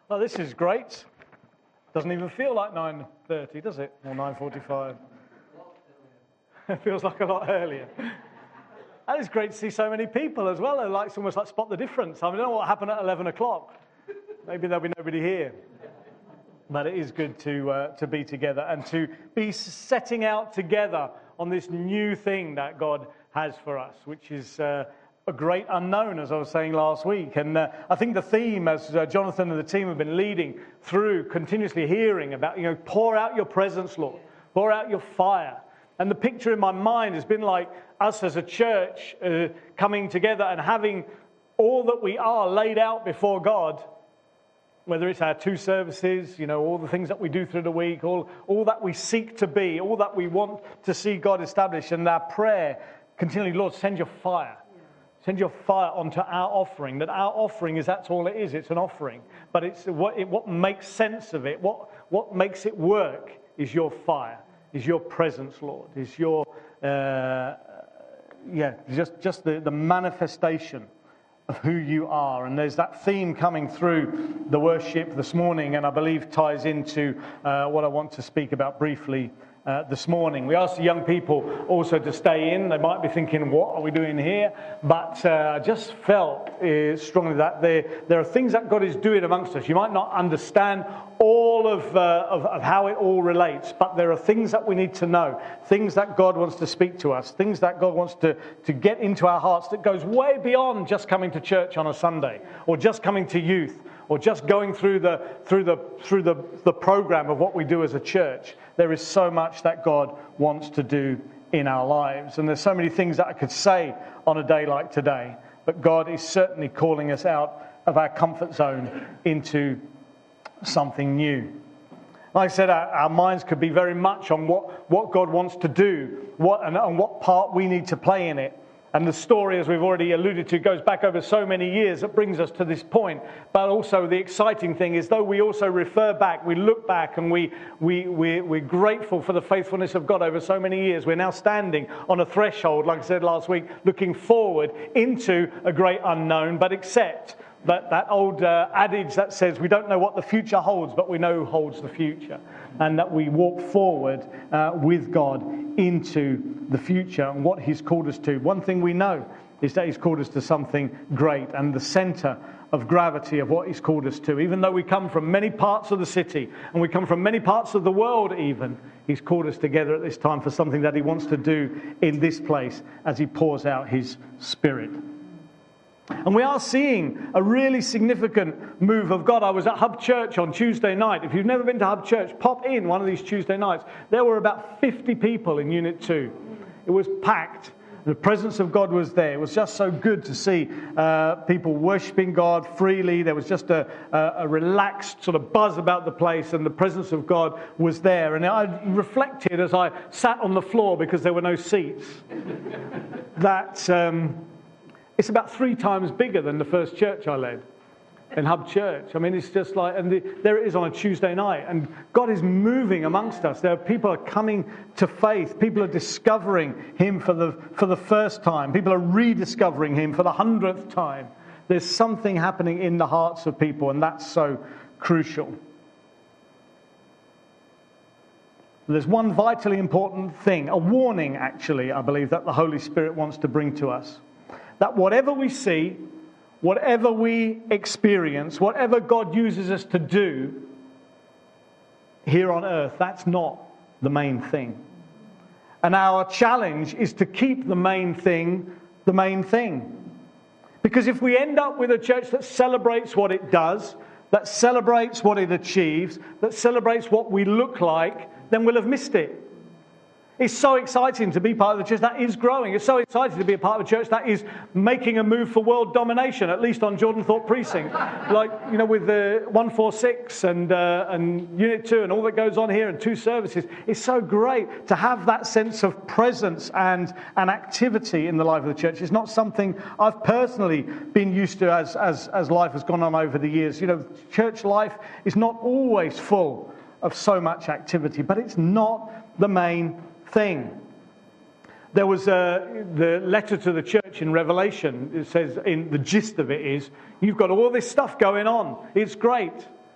Oh, this is great. Doesn't even feel like 9:30, does it? Or 9:45. It feels like a lot earlier. And it's great to see so many people as well. It's almost like spot the difference. I don't know what happened at 11 o'clock. Maybe there'll be nobody here. But it is good to be together and to be setting out together on this new thing that God has for us, which is a great unknown, as I was saying last week. And I think the theme, as Jonathan and the team have been leading through, continuously hearing about, pour out your presence, Lord. Pour out your fire. And the picture in my mind has been like us as a church coming together and having all that we are laid out before God, whether it's our 2 services, all the things that we do through the week, all that we seek to be, all that we want to see God establish, and our prayer continually, Lord, send your fire. Send your fire onto our offering. That our offering that's all it is. It's an offering. But it's what makes sense of it, what makes it work is your fire, is your presence, Lord, is your, just the manifestation of who you are. And there's that theme coming through the worship this morning, and I believe ties into what I want to speak about briefly this morning. We asked the young people also to stay in. They might be thinking, what are we doing here? But I just felt strongly that there are things that God is doing amongst us. You might not understand all of how it all relates, but there are things that we need to know, things that God wants to speak to us, things that God wants to get into our hearts that goes way beyond just coming to church on a Sunday or just coming to youth or just going through the program of what we do as a church. There is so much that God wants to do in our lives. And there's so many things that I could say on a day like today. But God is certainly calling us out of our comfort zone into something new. Like I said, our minds could be very much on what God wants to do, and what part we need to play in it. And the story, as we've already alluded to, goes back over so many years that brings us to this point. But also the exciting thing is, though we also refer back, we look back, and we're grateful for the faithfulness of God over so many years. We're now standing on a threshold, like I said last week, looking forward into a great unknown, but accept that old adage that says we don't know what the future holds, but we know who holds the future. And that we walk forward with God into the future and what He's called us to. One thing we know is that He's called us to something great, and the centre of gravity of what He's called us to. Even though we come from many parts of the city and we come from many parts of the world even, He's called us together at this time for something that He wants to do in this place as He pours out His Spirit. And we are seeing a really significant move of God. I was at Hub Church on Tuesday night. If you've never been to Hub Church, pop in one of these Tuesday nights. There were about 50 people in Unit 2. It was packed. The presence of God was there. It was just so good to see people worshipping God freely. There was just a relaxed sort of buzz about the place, and the presence of God was there. And I reflected as I sat on the floor, because there were no seats, that it's about 3 times bigger than the first church I led in Hub Church. I mean, it's just like, and there it is on a Tuesday night, and God is moving amongst us. There are people are coming to faith. People are discovering Him for the first time. People are rediscovering Him for the 100th time. There's something happening in the hearts of people, and that's so crucial. There's one vitally important thing, a warning actually, I believe, that the Holy Spirit wants to bring to us. That whatever we see, whatever we experience, whatever God uses us to do here on earth, that's not the main thing. And our challenge is to keep the main thing the main thing. Because if we end up with a church that celebrates what it does, that celebrates what it achieves, that celebrates what we look like, then we'll have missed it. It's so exciting to be part of the church that is growing. It's so exciting to be a part of a church that is making a move for world domination, at least on Jordan Thorpe Precinct. Like, with the 146 and Unit 2 and all that goes on here and 2 services. It's so great to have that sense of presence and activity in the life of the church. It's not something I've personally been used to as life has gone on over the years. Church life is not always full of so much activity, but it's not the main thing. There was the letter to the church in Revelation. It says, in the gist of it is, you've got all this stuff going on. It's great.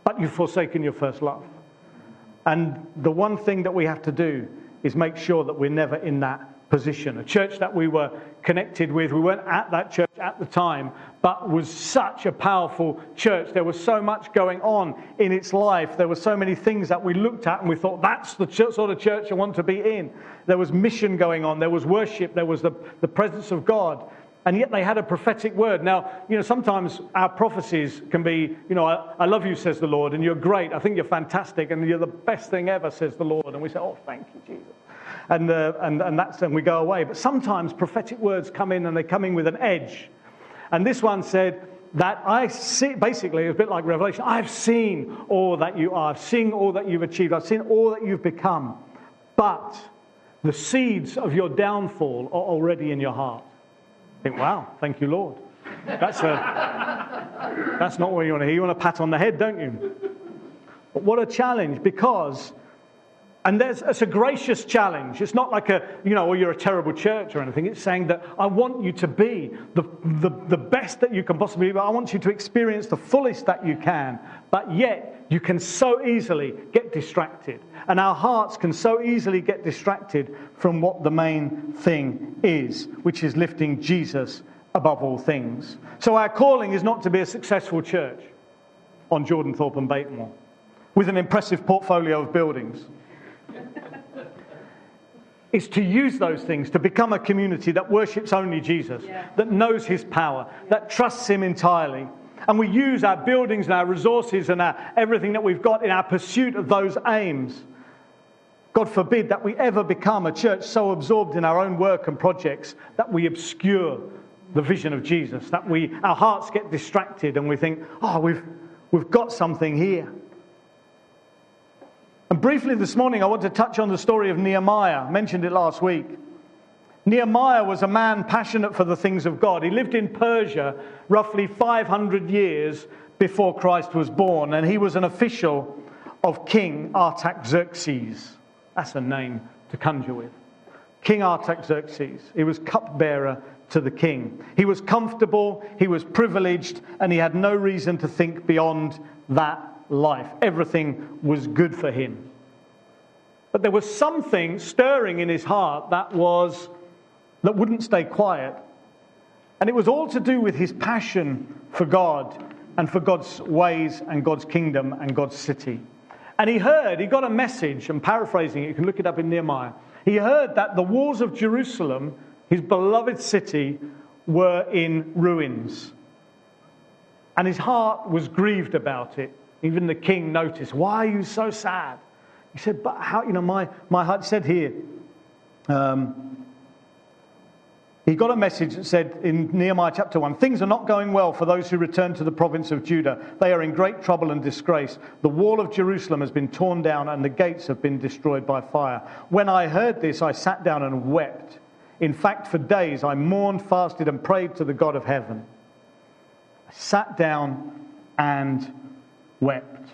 but you've forsaken your first love. And the one thing that we have to do is make sure that we're never in that position. A church that we were connected with, we weren't at that church at the time, but was such a powerful church. There was so much going on in its life. There were so many things that we looked at and we thought, that's the sort of church I want to be in. There was mission going on. There was worship. There was the presence of God. And yet they had a prophetic word. Now, sometimes our prophecies can be, I love you, says the Lord, and you're great. I think you're fantastic, and you're the best thing ever, says the Lord. And we say, oh, thank you, Jesus. And we go away. But sometimes prophetic words come in, and they come in with an edge. And this one said that I see, basically, a bit like Revelation, I've seen all that you are. I've seen all that you've achieved. I've seen all that you've become. But the seeds of your downfall are already in your heart. I think, wow, thank you, Lord. That's not what you want to hear. You want a pat on the head, don't you? But what a challenge, because, and it's a gracious challenge. It's not like or you're a terrible church or anything. It's saying that I want you to be the best that you can possibly be. I want you to experience the fullest that you can. But yet, you can so easily get distracted. And our hearts can so easily get distracted from what the main thing is, which is lifting Jesus above all things. So our calling is not to be a successful church on Jordan Thorpe and Batemore with an impressive portfolio of buildings. It's to use those things to become a community that worships only Jesus, that knows his power, that trusts him entirely. And we use our buildings and our resources and everything that we've got in our pursuit of those aims. God forbid that we ever become a church so absorbed in our own work and projects that we obscure the vision of Jesus, that our hearts get distracted and we think, oh, we've got something here. And briefly this morning, I want to touch on the story of Nehemiah. I mentioned it last week. Nehemiah was a man passionate for the things of God. He lived in Persia roughly 500 years before Christ was born, and he was an official of King Artaxerxes. That's a name to conjure with. King Artaxerxes. He was cupbearer to the king. He was comfortable, he was privileged, and he had no reason to think beyond that life. Everything was good for him. But there was something stirring in his heart that wouldn't stay quiet. And it was all to do with his passion for God and for God's ways and God's kingdom and God's city. And he got a message, I'm paraphrasing it, you can look it up in Nehemiah. He heard that the walls of Jerusalem, his beloved city, were in ruins. And his heart was grieved about it. Even the king noticed, why are you so sad? He said, but how, my heart said here, he got a message that said in Nehemiah chapter 1, things are not going well for those who return to the province of Judah. They are in great trouble and disgrace. The wall of Jerusalem has been torn down and the gates have been destroyed by fire. When I heard this, I sat down and wept. In fact, for days I mourned, fasted and prayed to the God of heaven. I sat down and wept.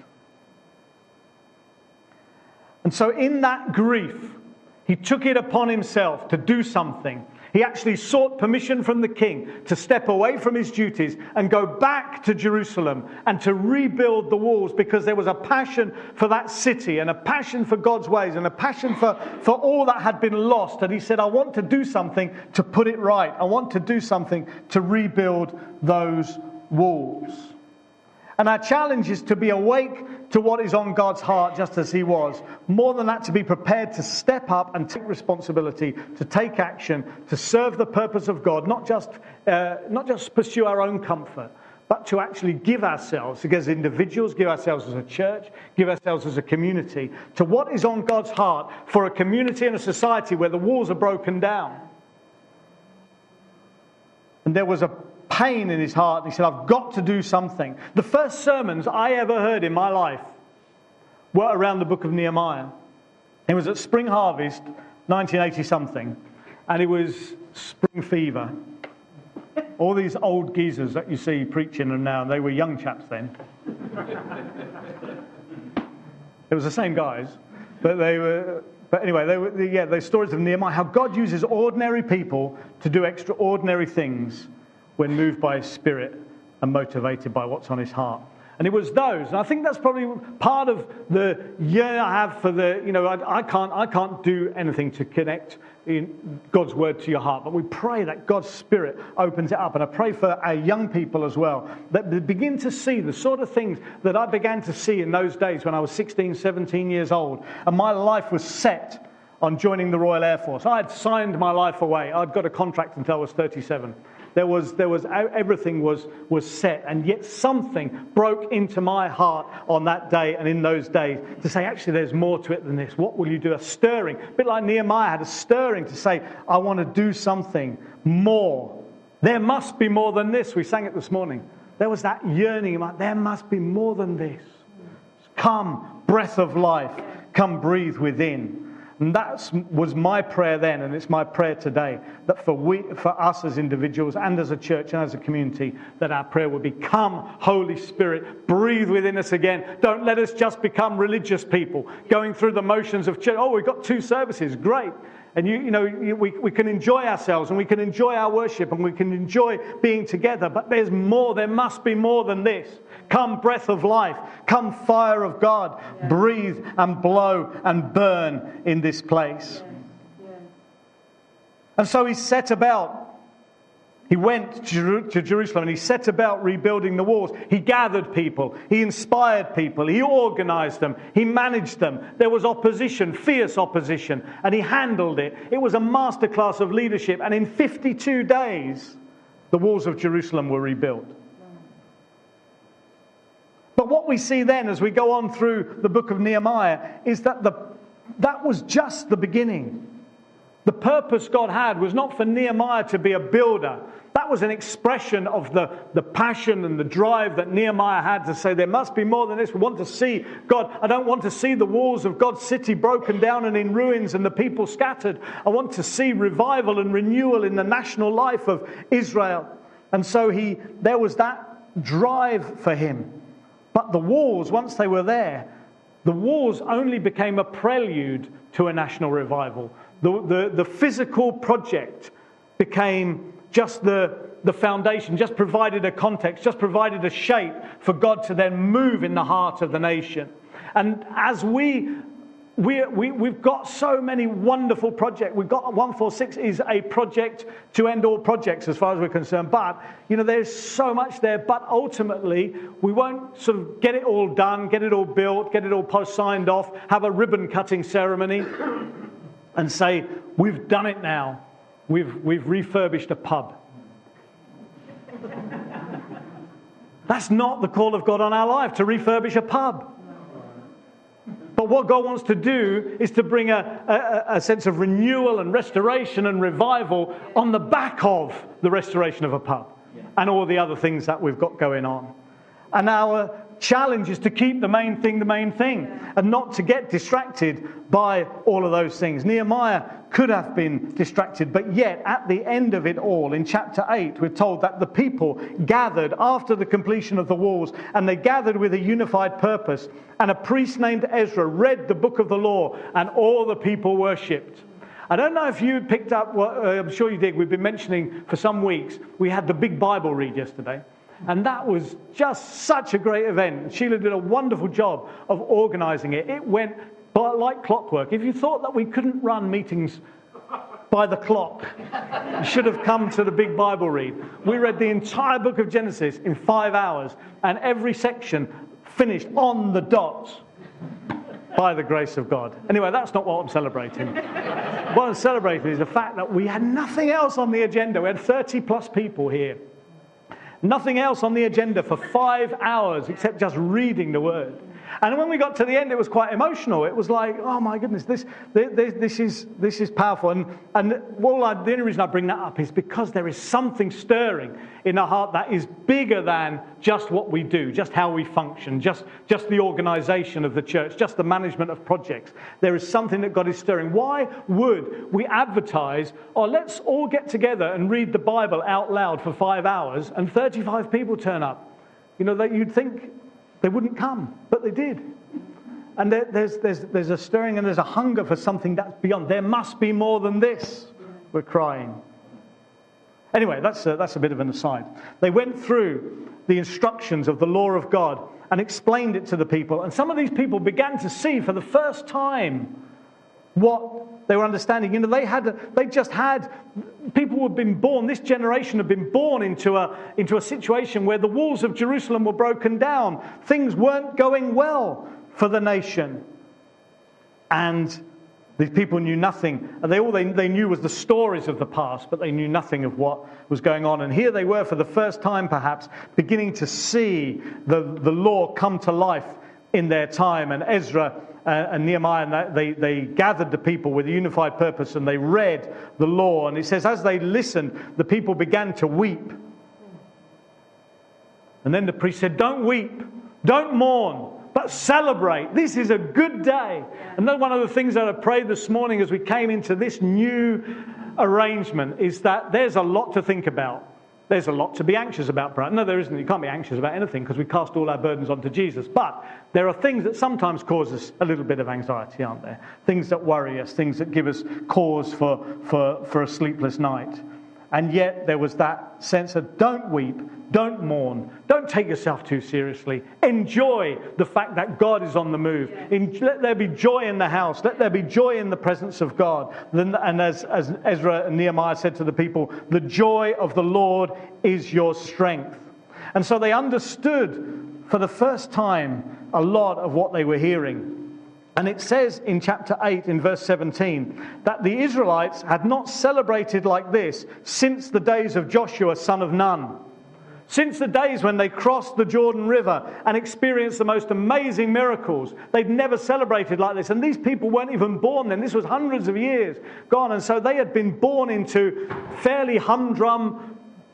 And so in that grief, he took it upon himself to do something. He actually sought permission from the king to step away from his duties and go back to Jerusalem and to rebuild the walls, because there was a passion for that city and a passion for God's ways and a passion for all that had been lost. And he said, I want to do something to put it right. I want to do something to rebuild those walls. And our challenge is to be awake to what is on God's heart, just as he was. More than that, to be prepared to step up and take responsibility, to take action, to serve the purpose of God, not just pursue our own comfort, but to actually give ourselves as individuals, give ourselves as a church, give ourselves as a community, to what is on God's heart for a community and a society where the walls are broken down. And there was a pain in his heart. He said, I've got to do something. The first sermons I ever heard in my life were around the book of Nehemiah. It was at Spring Harvest, 1980 something, and it was spring fever. All these old geezers that you see preaching them now, they were young chaps then. It was the same guys, but anyway, the stories of Nehemiah, how God uses ordinary people to do extraordinary things when moved by his spirit and motivated by what's on his heart. And it was those. And I think that's probably part of the yearning I have for the, I can't do anything to connect in God's word to your heart. But we pray that God's Spirit opens it up. And I pray for our young people as well, that they begin to see the sort of things that I began to see in those days when I was 16, 17 years old. And my life was set on joining the Royal Air Force. I had signed my life away. I'd got a contract until I was 37. There was everything was set, and yet something broke into my heart on that day and in those days to say, actually, there's more to it than this. What will you do? A stirring, a bit like Nehemiah had a stirring to say, I want to do something more. There must be more than this. We sang it this morning. There was that yearning, there must be more than this. Come, breath of life, come breathe within. And that was my prayer then, and it's my prayer today, that for us as individuals and as a church and as a community, that our prayer would be, come, Holy Spirit, breathe within us again. Don't let us just become religious people, going through the motions of church. Oh, we've got 2 services, great. And we can enjoy ourselves, and we can enjoy our worship, and we can enjoy being together. But there's more. There must be more than this. Come, breath of life. Come, fire of God. Yeah. Breathe and blow and burn in this place. Yeah. Yeah. And so he set about. He went to Jerusalem and he set about rebuilding the walls. He gathered people. He inspired people. He organized them. He managed them. There was opposition, fierce opposition, and he handled it. It was a masterclass of leadership. And in 52 days, the walls of Jerusalem were rebuilt. But what we see then as we go on through the book of Nehemiah is that that was just the beginning. The purpose God had was not for Nehemiah to be a builder. That was an expression of the passion and the drive that Nehemiah had to say, there must be more than this. We want to see God. I don't want to see the walls of God's city broken down and in ruins and the people scattered. I want to see revival and renewal in the national life of Israel. And so there was that drive for him. But the walls, once they were there, the walls only became a prelude to a national revival. The physical project became just the foundation, just provided a context, just provided a shape for God to then move in the heart of the nation. And as we've got so many wonderful projects. We've got 146 is a project to end all projects as far as we're concerned. But, there's so much there. But ultimately, we won't sort of get it all done, get it all built, get it all signed off, have a ribbon cutting ceremony and say, we've done it now. We've refurbished a pub. That's not the call of God on our life, to refurbish a pub. But what God wants to do is to bring a sense of renewal and restoration and revival on the back of the restoration of a pub and all the other things that we've got going on. And our challenge is to keep the main thing and not to get distracted by all of those things. Nehemiah could have been distracted, but yet at the end of it all, in chapter 8, we're told that the people gathered after the completion of the walls, and they gathered with a unified purpose, and a priest named Ezra read the book of the law, and all the people worshipped. I don't know if you picked up what I'm sure you did. We've been mentioning for some weeks, we had the big Bible read yesterday. And that was just such a great event. Sheila did a wonderful job of organising it. It went like clockwork. If you thought that we couldn't run meetings by the clock, you should have come to the big Bible read. We read the entire book of Genesis in 5 hours, and every section finished on the dot by the grace of God. Anyway, that's not what I'm celebrating. What I'm celebrating is the fact that we had nothing else on the agenda. We had 30 plus people here. Nothing else on the agenda for 5 hours except just reading the word. And when we got to the end, it was quite emotional. It was like, oh my goodness, this is powerful. And the only reason I bring that up is because there is something stirring in our heart that is bigger than just what we do, just how we function, just the organisation of the church, just the management of projects. There is something that God is stirring. Why would we advertise, let's all get together and read the Bible out loud for 5 hours, and 35 people turn up? That you'd think they wouldn't come, but they did. And there's a stirring and there's a hunger for something that's beyond. There must be more than this, we're crying. Anyway, that's a bit of an aside. They went through the instructions of the law of God and explained it to the people. And some of these people began to see for the first time what they were understanding. You know, they just had, people had been born, this generation had been born into a situation where the walls of Jerusalem were broken down. Things weren't going well for the nation. And these people knew nothing. They knew was the stories of the past, but they knew nothing of what was going on. And here they were for the first time, perhaps, beginning to see the law come to life in their time. And Ezra and Nehemiah, they gathered the people with a unified purpose, and they read the law. And it says, as they listened, the people began to weep. And then the priest said, don't weep, don't mourn, but celebrate. This is a good day. And then one of the things that I prayed this morning as we came into this new arrangement is that there's a lot to think about. There's a lot to be anxious about. No, there isn't. You can't be anxious about anything because we cast all our burdens onto Jesus. But there are things that sometimes cause us a little bit of anxiety, aren't there? Things that worry us, things that give us cause for a sleepless night. And yet there was that sense of don't weep, don't mourn, don't take yourself too seriously. Enjoy the fact that God is on the move. Let there be joy in the house. Let there be joy in the presence of God. And as Ezra and Nehemiah said to the people, the joy of the Lord is your strength. And so they understood for the first time a lot of what they were hearing. And it says in chapter 8 in verse 17 that the Israelites had not celebrated like this since the days of Joshua, son of Nun. Since the days when they crossed the Jordan River and experienced the most amazing miracles. They'd never celebrated like this. And these people weren't even born then. This was hundreds of years gone. And so they had been born into fairly humdrum,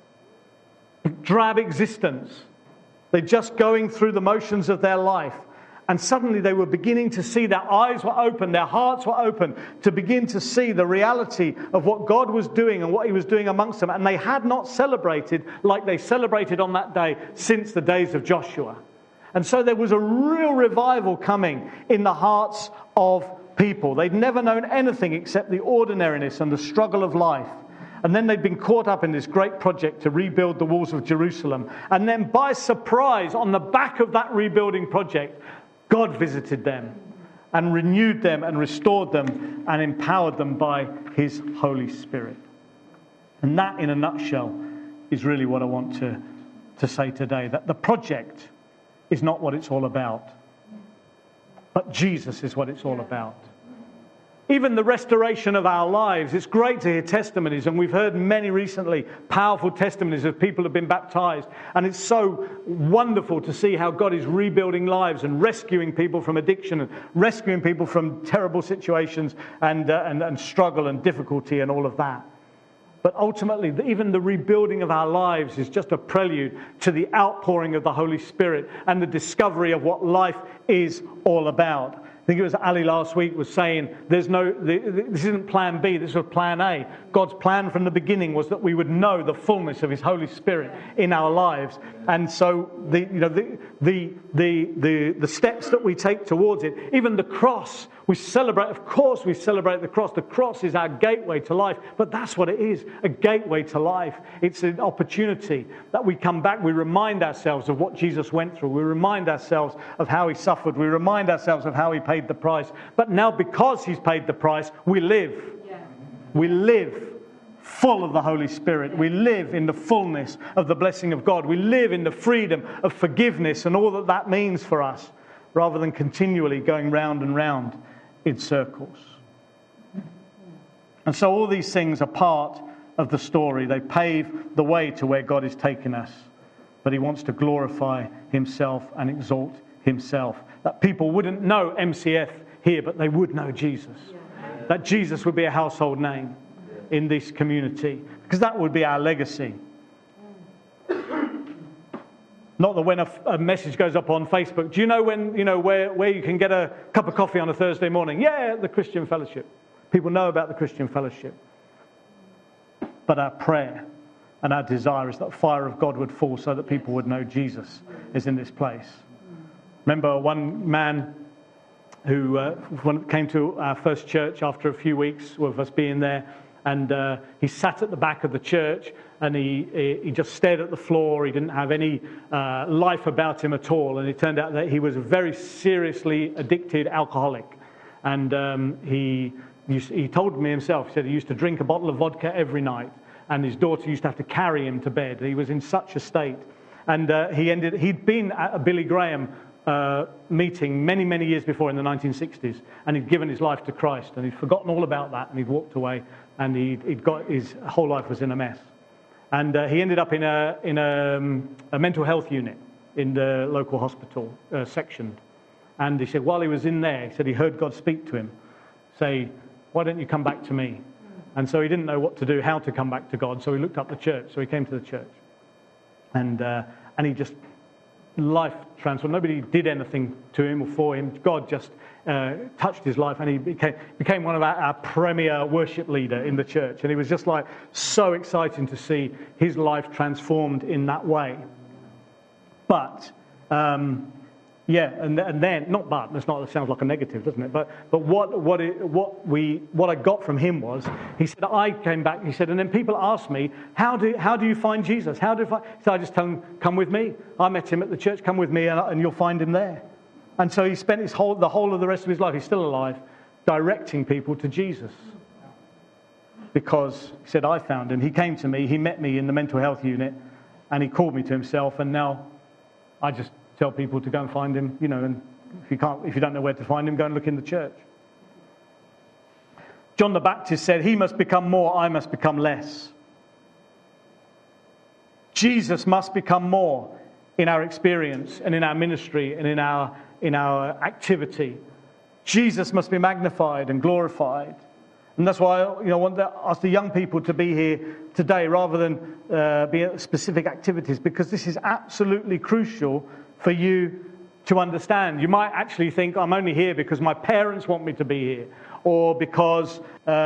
drab existence. They're just going through the motions of their life. And suddenly they were beginning to see, their eyes were open, their hearts were open to begin to see the reality of what God was doing and what he was doing amongst them. And they had not celebrated like they celebrated on that day since the days of Joshua. And so there was a real revival coming in the hearts of people. They'd never known anything except the ordinariness and the struggle of life. And then they'd been caught up in this great project to rebuild the walls of Jerusalem. And then by surprise, on the back of that rebuilding project, God visited them and renewed them and restored them and empowered them by his Holy Spirit. And that, in a nutshell, is really what I want to say today. That the project is not what it's all about, but Jesus is what it's all about. Even the restoration of our lives, it's great to hear testimonies, and we've heard many recently, powerful testimonies of people who have been baptized. And it's so wonderful to see how God is rebuilding lives and rescuing people from addiction and rescuing people from terrible situations and struggle and difficulty and all of that. But ultimately, even the rebuilding of our lives is just a prelude to the outpouring of the Holy Spirit and the discovery of what life is all about. I think it was Ali last week was saying, this isn't plan B, this was plan A. God's plan from the beginning was that we would know the fullness of his Holy Spirit in our lives. And so the steps that we take towards it, even the cross, we celebrate, of course we celebrate the cross. The cross is our gateway to life, but that's what it is, a gateway to life. It's an opportunity that we come back, we remind ourselves of what Jesus went through. We remind ourselves of how he suffered. We remind ourselves of how he paid the price. But now because he's paid the price, we live. Yeah. We live full of the Holy Spirit. We live in the fullness of the blessing of God. We live in the freedom of forgiveness and all that that means for us, rather than continually going round and round in circles. And so all these things are part of the story. They pave the way to where God is taking us. But he wants to glorify himself and exalt himself. That people wouldn't know MCF here, but they would know Jesus. That Jesus would be a household name in this community, because that would be our legacy. Not that when a message goes up on Facebook, do you know where you can get a cup of coffee on a Thursday morning? Yeah, the Christian Fellowship. People know about the Christian Fellowship. But our prayer and our desire is that fire of God would fall so that people would know Jesus is in this place. Remember one man who came to our first church after a few weeks of us being there, And he sat at the back of the church, and he just stared at the floor. He didn't have any life about him at all. And it turned out that he was a very seriously addicted alcoholic. And he told me himself, he said he used to drink a bottle of vodka every night, and his daughter used to have to carry him to bed. He was in such a state. And he'd been at a Billy Graham meeting many, many years before in the 1960s, and he'd given his life to Christ, and he'd forgotten all about that, and he'd walked away, and he'd got his whole life was in a mess. And he ended up in a mental health unit in the local hospital, sectioned. And he said while he was in there, he said he heard God speak to him, say, "Why don't you come back to me?" And so he didn't know what to do, how to come back to God, so he looked up the church. So he came to the church. And he just, life transformed. Nobody did anything to him or for him. God just touched his life, and he became one of our premier worship leader in the church. And it was just like so exciting to see his life transformed in that way. But yeah, and then not but. That sounds like a negative, doesn't it? But what I got from him was, he said, I came back. He said, and then people asked me, how do you find Jesus? So I just tell them, come with me. I met him at the church. Come with me, and you'll find him there. And so he spent the whole of the rest of his life. He's still alive, directing people to Jesus. Because he said, I found him. He came to me. He met me in the mental health unit, and he called me to himself. And now I just tell people to go and find him, and if you don't know where to find him, go and look in the church. John the Baptist said, he must become more, I must become less. Jesus must become more in our experience and in our ministry and in our activity. Jesus must be magnified and glorified. And that's why I want to ask the young people to be here today rather than be at specific activities, because this is absolutely crucial for you to understand. You might actually think, I'm only here because my parents want me to be here, or because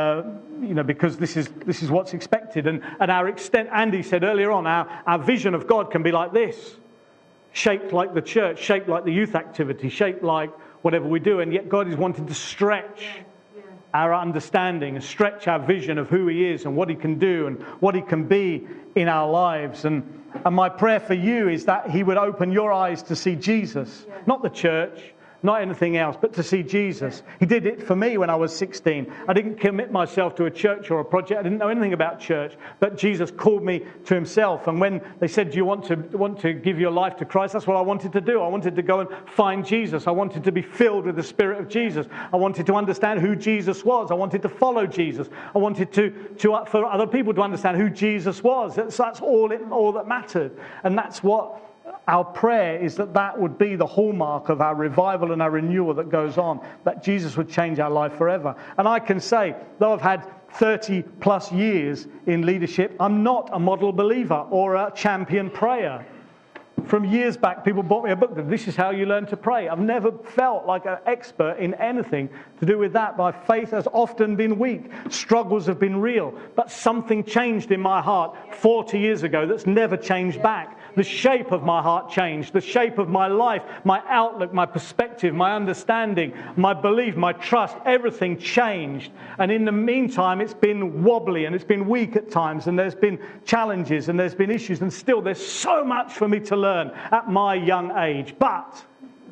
because this is what's expected. And our extent, Andy said earlier on, our vision of God can be like this, shaped like the church, shaped like the youth activity, shaped like whatever we do. And yet God is wanting to stretch our understanding and stretch our vision of who he is and what he can do and what he can be in our lives. And my prayer for you is that he would open your eyes to see Jesus, not the church, not anything else, but to see Jesus. He did it for me when I was 16. I didn't commit myself to a church or a project. I didn't know anything about church, but Jesus called me to himself. And when they said, do you want to give your life to Christ? That's what I wanted to do. I wanted to go and find Jesus. I wanted to be filled with the Spirit of Jesus. I wanted to understand who Jesus was. I wanted to follow Jesus. I wanted for other people to understand who Jesus was. That's all that mattered. And that's what our prayer is, that would be the hallmark of our revival and our renewal that goes on, that Jesus would change our life forever. And I can say, though I've had 30 plus years in leadership, I'm not a model believer or a champion prayer. From years back, people bought me a book that this is how you learn to pray. I've never felt like an expert in anything to do with that. My faith has often been weak. Struggles have been real. But something changed in my heart 40 years ago that's never changed back. The shape of my heart changed. The shape of my life, my outlook, my perspective, my understanding, my belief, my trust, everything changed. And in the meantime, it's been wobbly and it's been weak at times, and there's been challenges and there's been issues, and still there's so much for me to learn at my young age. But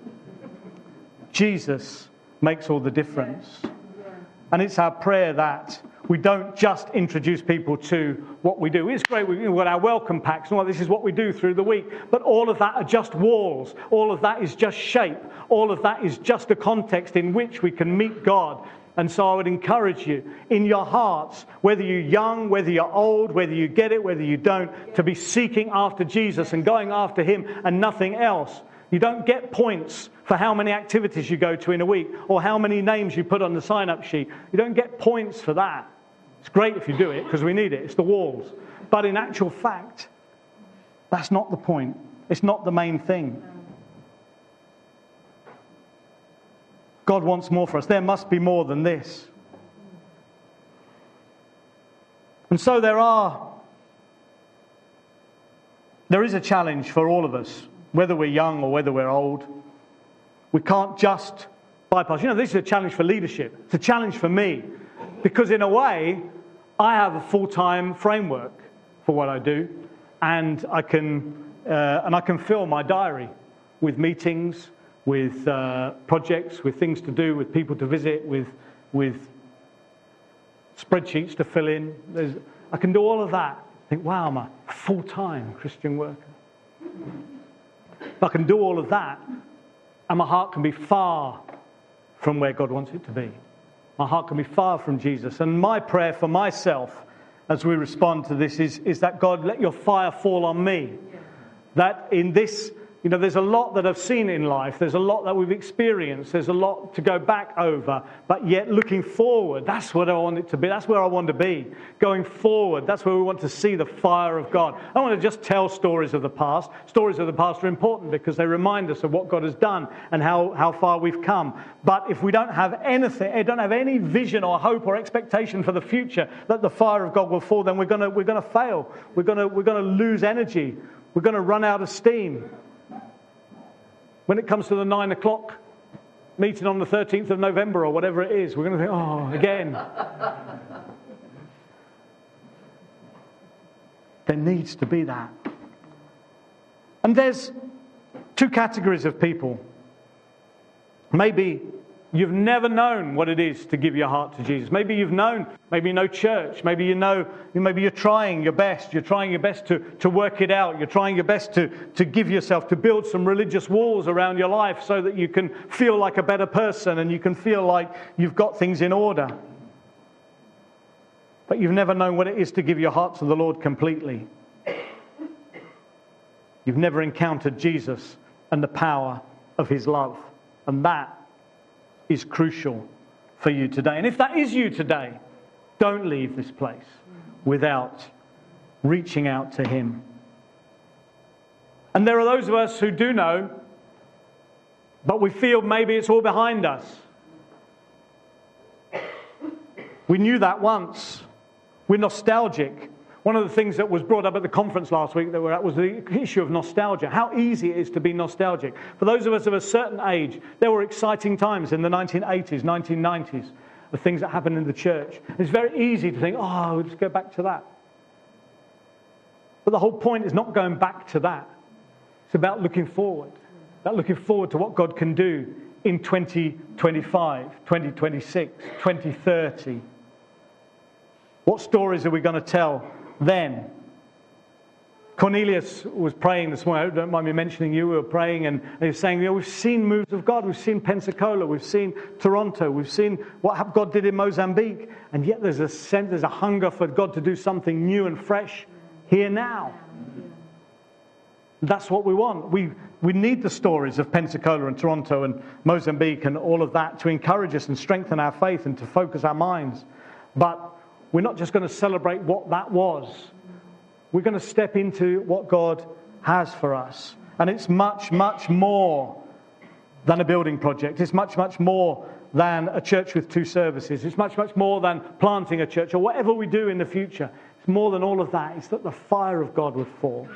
Jesus makes all the difference. And it's our prayer that we don't just introduce people to what we do. It's great, we've got our welcome packs and all this is what we do through the week. But all of that are just walls. All of that is just shape. All of that is just a context in which we can meet God. And so I would encourage you, in your hearts, whether you're young, whether you're old, whether you get it, whether you don't, to be seeking after Jesus and going after him and nothing else. You don't get points for how many activities you go to in a week or how many names you put on the sign-up sheet. You don't get points for that. It's great if you do it because we need it. It's the walls. But in actual fact, that's not the point. It's not the main thing. God wants more for us. There must be more than this. And so there is a challenge for all of us, whether we're young or whether we're old. We can't just bypass. This is a challenge for leadership. It's a challenge for me. Because in a way, I have a full-time framework for what I do, and I can fill my diary with meetings, with projects, with things to do, with people to visit, with spreadsheets to fill in. I can do all of that. I think, wow, I'm a full-time Christian worker. If I can do all of that, and my heart can be far from where God wants it to be. My heart can be far from Jesus. And my prayer for myself as we respond to this is that, God, let your fire fall on me. That in this, there's a lot that I've seen in life. There's a lot that we've experienced. There's a lot to go back over. But yet looking forward, that's what I want it to be. That's where I want to be. Going forward, that's where we want to see the fire of God. I don't want to just tell stories of the past. Stories of the past are important because they remind us of what God has done and how far we've come. But if we don't have anything, don't have any vision or hope or expectation for the future that the fire of God will fall, then we're going to fail. We're going to lose energy. We're going to run out of steam. When it comes to the 9 o'clock meeting on the 13th of November or whatever it is, we're going to think, oh, again. There needs to be that. And there's two categories of people. Maybe you've never known what it is to give your heart to Jesus. Maybe you've known, maybe you know church. Maybe maybe you're trying your best. You're trying your best to work it out. You're trying your best to give yourself, to build some religious walls around your life so that you can feel like a better person and you can feel like you've got things in order. But you've never known what it is to give your heart to the Lord completely. You've never encountered Jesus and the power of his love. And that is crucial for you today. And if that is you today, don't leave this place without reaching out to him. And there are those of us who do know, but we feel maybe it's all behind us. We knew that once. We're nostalgic. One of the things that was brought up at the conference last week that we're at was the issue of nostalgia. How easy it is to be nostalgic. For those of us of a certain age, there were exciting times in the 1980s, 1990s, of things that happened in the church. It's very easy to think, oh, we'll just go back to that. But the whole point is not going back to that. It's about looking forward. About looking forward to what God can do in 2025, 2026, 2030. What stories are we going to tell then? Cornelius was praying this morning. Don't mind me mentioning you. We were praying and he was saying, we've seen moves of God. We've seen Pensacola. We've seen Toronto. We've seen what God did in Mozambique. And yet there's a hunger for God to do something new and fresh here now. That's what we want. We need the stories of Pensacola and Toronto and Mozambique and all of that to encourage us and strengthen our faith and to focus our minds. But we're not just going to celebrate what that was. We're going to step into what God has for us. And it's much, much more than a building project. It's much, much more than a church with 2 services. It's much, much more than planting a church or whatever we do in the future. It's more than all of that. It's that the fire of God would fall.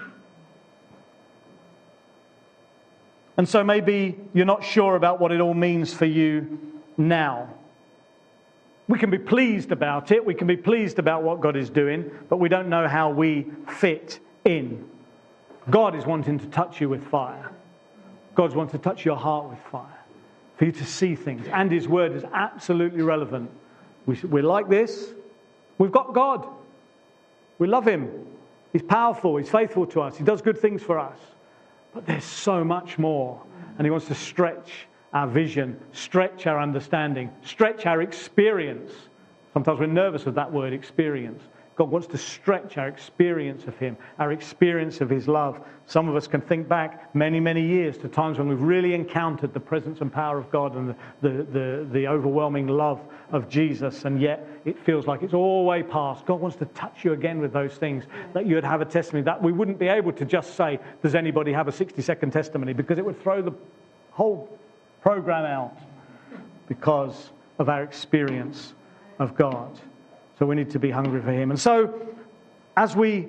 And so maybe you're not sure about what it all means for you now. We can be pleased about it. We can be pleased about what God is doing, but we don't know how we fit in. God is wanting to touch you with fire. God's wanting to touch your heart with fire, for you to see things. And his word is absolutely relevant. We're like this. We've got God. We love him. He's powerful. He's faithful to us. He does good things for us. But there's so much more. And he wants to stretch our vision, stretch our understanding, stretch our experience. Sometimes we're nervous of that word, experience. God wants to stretch our experience of him, our experience of his love. Some of us can think back many, many years to times when we've really encountered the presence and power of God and the overwhelming love of Jesus, and yet it feels like it's all way past. God wants to touch you again with those things, that you would have a testimony, that we wouldn't be able to just say, does anybody have a 60-second testimony? Because it would throw the whole program out because of our experience of God. So we need to be hungry for him. And so as we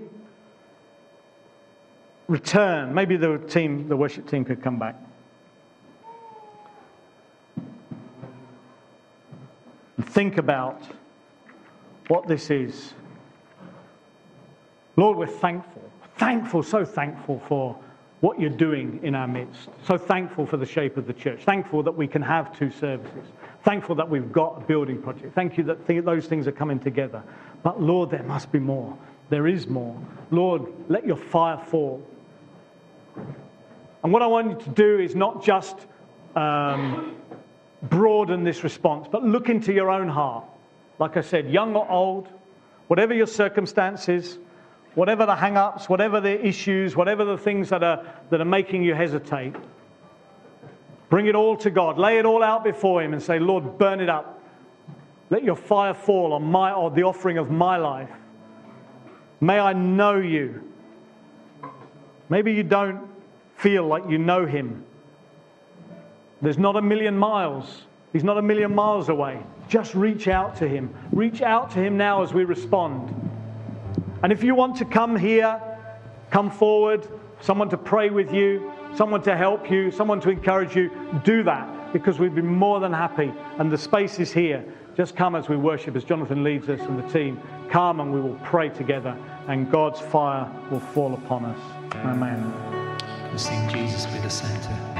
return, maybe the worship team could come back. And think about what this is Lord, we're thankful, so thankful for what you're doing in our midst. So thankful for the shape of the church. Thankful that we can have 2 services. Thankful that we've got a building project. Thank you that those things are coming together. But Lord, there must be more. There is more. Lord, let your fire fall. And what I want you to do is not just broaden this response, but look into your own heart. Like I said, young or old, whatever your circumstances, whatever the hang-ups, whatever the issues, whatever the things that are making you hesitate, bring it all to God. Lay it all out before him and say, Lord, burn it up. Let your fire fall on the offering of my life. May I know you. Maybe you don't feel like you know him. There's not a million miles. He's not a million miles away. Just reach out to him. Reach out to him now as we respond. And if you want to come here, come forward, someone to pray with you, someone to help you, someone to encourage you, do that, because we'd be more than happy. And the space is here. Just come as we worship, as Jonathan leads us and the team. Come and we will pray together, and God's fire will fall upon us. Amen. We'll sing Jesus be the center.